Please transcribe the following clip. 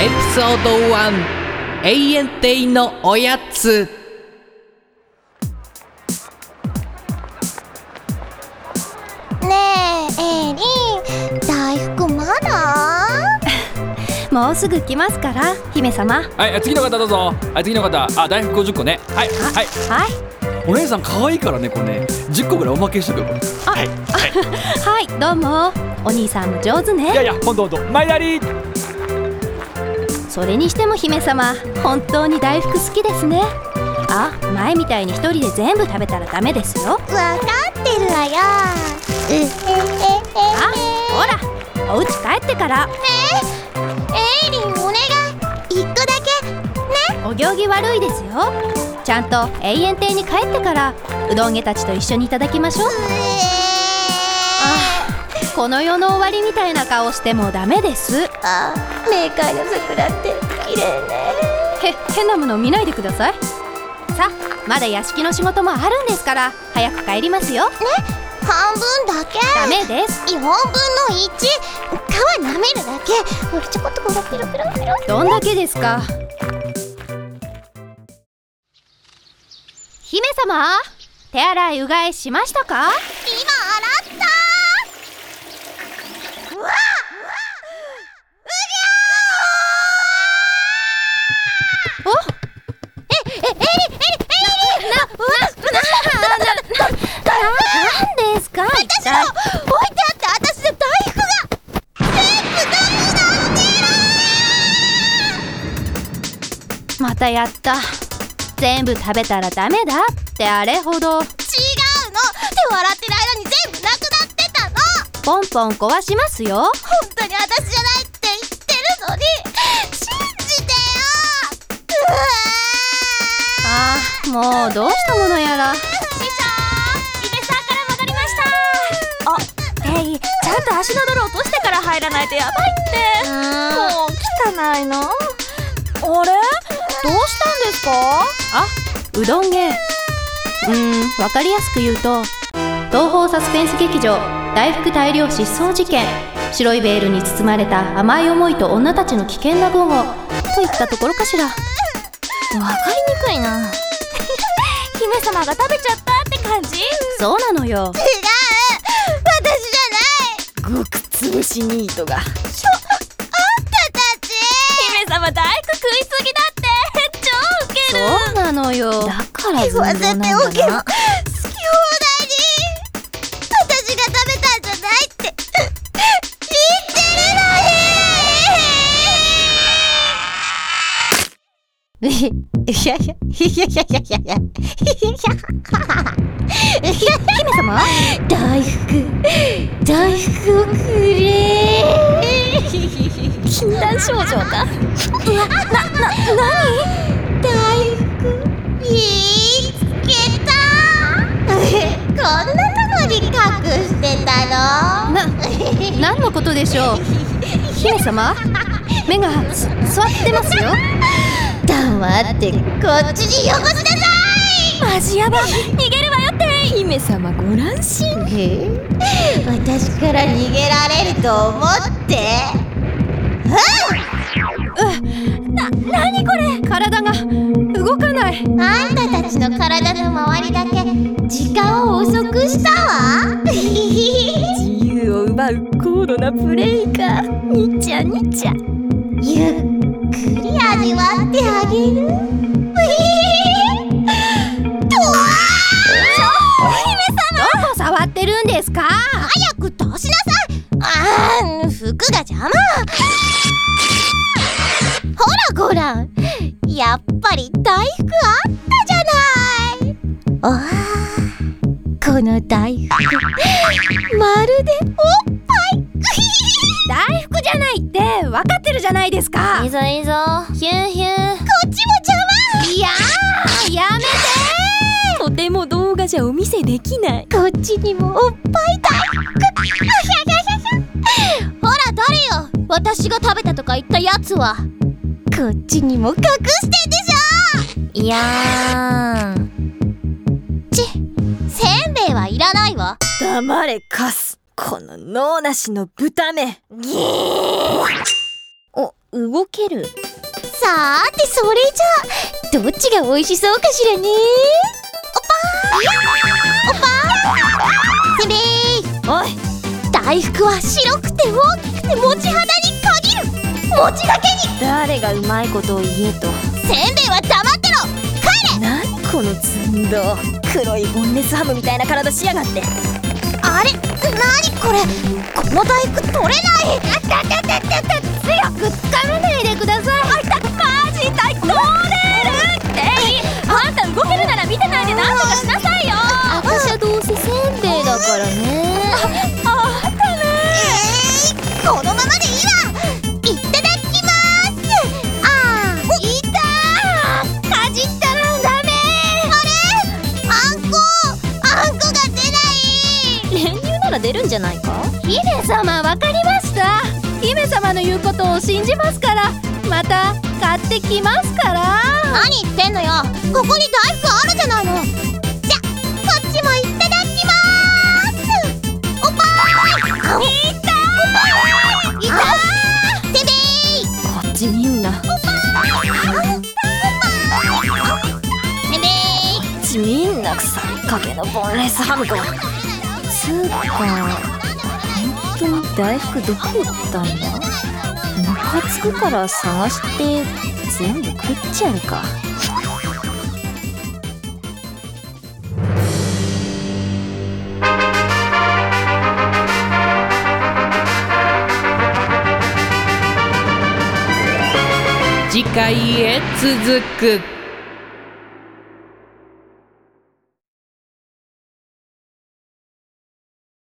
エピソード1、永遠亭のおやつ。 ねえ、エリン、大福まだ？ もうすぐ来ますから姫様。 はい、次の方どうぞ。はい、次の方。大福50個ね。はいはいはい。 お姉さん可愛いからね、これね10個ぐらいおまけしとくよ。はいはい、どうも。お兄さんも上手ね。 いやいや、ほんとマイナリー。 それにしても姫様、本当に大福好きですね。あ、前みたいに一人で全部食べたらダメですよ。 わかってるわよ。 あ、ほら、お家帰ってから。 エリン、お願い、一個だけね。 お行儀悪いですよ。ちゃんと永遠亭に帰ってからうどん家たちと一緒にいただきましょう。この世の終わりみたいな顔してもダメです。 冥界の桜って綺麗ね。 変なもの見ないでください。さあ、まだ屋敷の仕事もあるんですから、早く帰りますよ。 ね、半分だけ。 ダメです。 4分の1。皮舐めるだけ。ほら、ちょこっところピロピロピロ。 どんだけですか。姫様、手洗いうがいしましたか？ 今洗ったー。うわっ、 なんですか？ 私の置いてあった私の大福が全部なくなってる。 またやった。全部食べたらダメだってあれほど。 違うの、手を洗ってる間に全部なくなってたの。 ポンポン壊しますよ。 本当に私じゃないって言ってるのに信じてよ。 ああ、もうどうしたものやら。 師匠、姫さんから戻りました。 あ、テイ、ちゃんと足の泥落としてから入らないとやばいって。もう汚いの。あれ、どうしたんですか？ あ、うどん芸。わかりやすく言うと、東宝サスペンス劇場大福大量失踪事件、白いベールに包まれた甘い思いと女たちの危険な午後といったところかしら。 わかりにくいな。姫様が食べちゃったって感じ？ そうなのよ。 違う、私じゃない。 ごくつぶしニートが。 あんたたち。 姫様大福食いすぎだって。超ウケる。 そうなのよ。 だから言わせておけ。好き放題に。 だな。 私が食べたんじゃないって言ってるのに。 姫様、 大福をくれ。 禁断症状か。うわ、 大福見つけた。こんなとこに隠してたの？ 何のことでしょう。姫様、目が座ってますよ。 黙ってこっちによこしなさい。 マジヤバ。逃げるわよって。姫様ご乱心。 私から逃げられると思って。 何これ。体が動かない。 あんたたちの体の周りだけ時間を遅くしたわ。 自由を奪う高度なプレイか。にちゃにちゃ。 ゆっくり味わってあげる。 どこ触ってるんですか？ 早く通しなさい。服が邪魔。ほら、やっぱり大福あったじゃない。この大福まるでおっぱい。 大福じゃないって分かってるじゃないですか。 いいぞいいぞ。ヒュンヒュン。 こっちも邪魔。 いやー、やめてとても動画じゃお見せできない。 こっちにもおっぱい大福。ほら、誰よ、私が食べたとか言ったやつは。こっちにも隠してんでしょ。 いやー。 せんべいはいらないわ。 黙れカス。この脳なしの豚め。 動ける。 さーて、それじゃあどっちが美味しそうかしらね。おぱーせべー。 おい、 大福は白くて大きくて餅肌に限る。餅だけに。 誰がうまいことを言えと。 せんべいは黙ってろ。帰れ。 なんこの寸胴、黒いボンレスハムみたいな体しやがって。 あれ、なにこれ。この大福取れない。強く掴まないでください。 あいた、マジ痛い。取れるって。あんた動けるなら見てないでなんとかしなさいよ。 私はどうせせんべいだからね。 あったね。 このままでいいわ。いただきまーす。いたー。かじったらダメ。あれ、あんこが出ない。 練乳なら出るんじゃないか。 姫様、わかりました。姫様の言うことを信じますから、また買ってきますから。 何言ってんのよ。ここに大福あるじゃないの。じゃ、こっちもいただきまーす。おぱーい。いたー。いたー。せべー。 こっち見んな。 せべー。 ちみんな腐りかけのボンレスハムか。つーか、本当に大福どこ行ったんだ。ムカつくから探して全部食っちゃうか。 次回へ続く。